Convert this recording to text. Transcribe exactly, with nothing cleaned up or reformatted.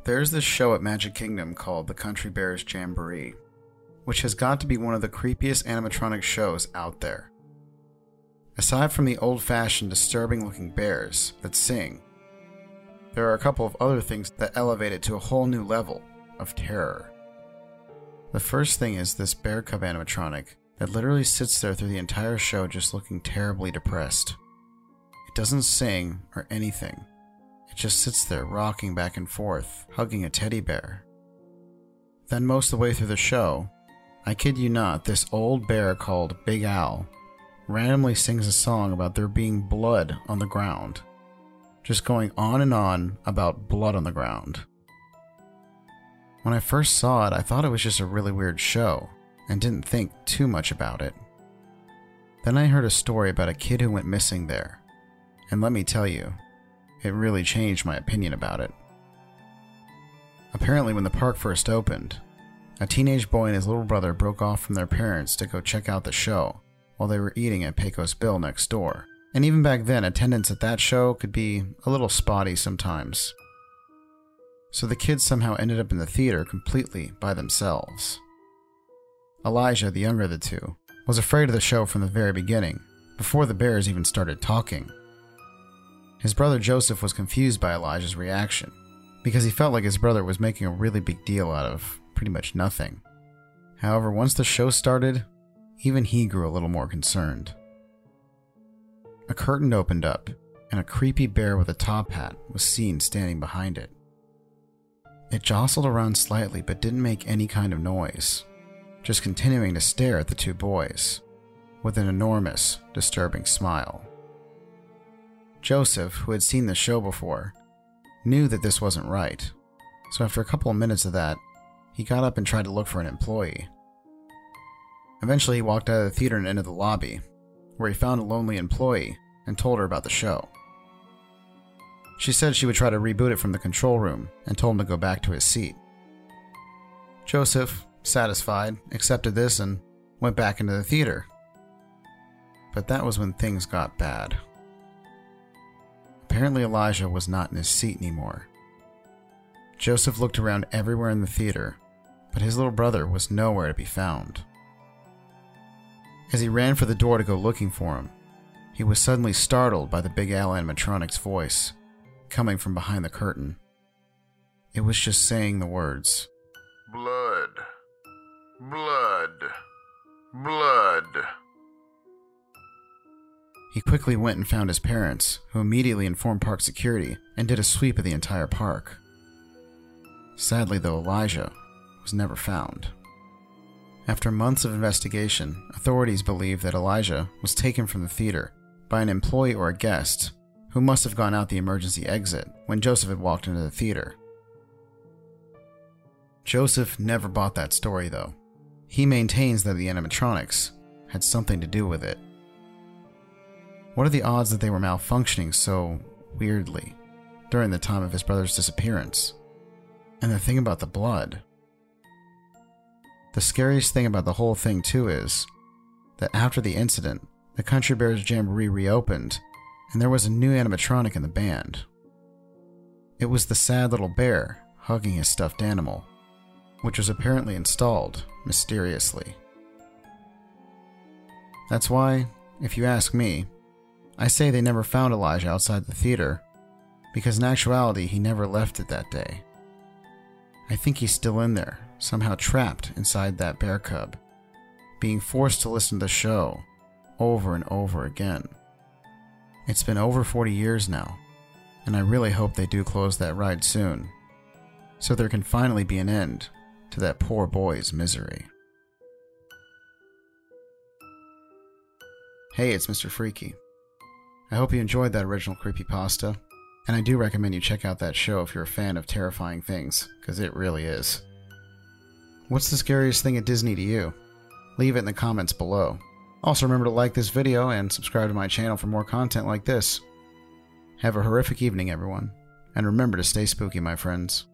There's this show at Magic Kingdom called The Country Bears Jamboree, which has got to be one of the creepiest animatronic shows out there. Aside from the old-fashioned, disturbing-looking bears that sing, there are a couple of other things that elevate it to a whole new level of terror. The first thing is this bear cub animatronic that literally sits there through the entire show just looking terribly depressed. It doesn't sing or anything. It just sits there rocking back and forth, hugging a teddy bear. Then most of the way through the show, I kid you not, this old bear called Big Al randomly sings a song about there being blood on the ground. Just going on and on about blood on the ground. When I first saw it, I thought it was just a really weird show and didn't think too much about it. Then I heard a story about a kid who went missing there, and let me tell you, it really changed my opinion about it. Apparently, when the park first opened, a teenage boy and his little brother broke off from their parents to go check out the show while they were eating at Pecos Bill next door. And even back then, attendance at that show could be a little spotty sometimes. So the kids somehow ended up in the theater completely by themselves. Elijah, the younger of the two, was afraid of the show from the very beginning, before the bears even started talking. His brother Joseph was confused by Elijah's reaction, because he felt like his brother was making a really big deal out of pretty much nothing. However, once the show started, even he grew a little more concerned. A curtain opened up, and a creepy bear with a top hat was seen standing behind it. It jostled around slightly but didn't make any kind of noise, just continuing to stare at the two boys, with an enormous, disturbing smile. Joseph, who had seen the show before, knew that this wasn't right, so after a couple of minutes of that, he got up and tried to look for an employee. Eventually he walked out of the theater and into the lobby, where he found a lonely employee and told her about the show. She said she would try to reboot it from the control room and told him to go back to his seat. Joseph, satisfied, accepted this and went back into the theater. But that was when things got bad. Apparently Elijah was not in his seat anymore. Joseph looked around everywhere in the theater, but his little brother was nowhere to be found. As he ran for the door to go looking for him, he was suddenly startled by the Big Al animatronic's voice, coming from behind the curtain. It was just saying the words, "Blood, blood, blood." He quickly went and found his parents, who immediately informed park security and did a sweep of the entire park. Sadly though, Elijah was never found. After months of investigation, authorities believe that Elijah was taken from the theater by an employee or a guest who must have gone out the emergency exit when Joseph had walked into the theater. Joseph never bought that story though. He maintains that the animatronics had something to do with it. What are the odds that they were malfunctioning so weirdly during the time of his brother's disappearance? And the thing about the blood. The scariest thing about the whole thing too is that after the incident, the Country Bears Jamboree reopened and there was a new animatronic in the band. It was the sad little bear hugging his stuffed animal, which was apparently installed mysteriously. That's why, if you ask me, I say they never found Elijah outside the theater, because in actuality he never left it that day. I think he's still in there, somehow trapped inside that bear cub, being forced to listen to the show over and over again. It's been over forty years now, and I really hope they do close that ride soon, so there can finally be an end to that poor boy's misery. Hey, it's Mister Freaky. I hope you enjoyed that original creepypasta, and I do recommend you check out that show if you're a fan of terrifying things, because it really is. What's the scariest thing at Disney to you? Leave it in the comments below. Also remember to like this video and subscribe to my channel for more content like this. Have a horrific evening, everyone, and remember to stay spooky, my friends.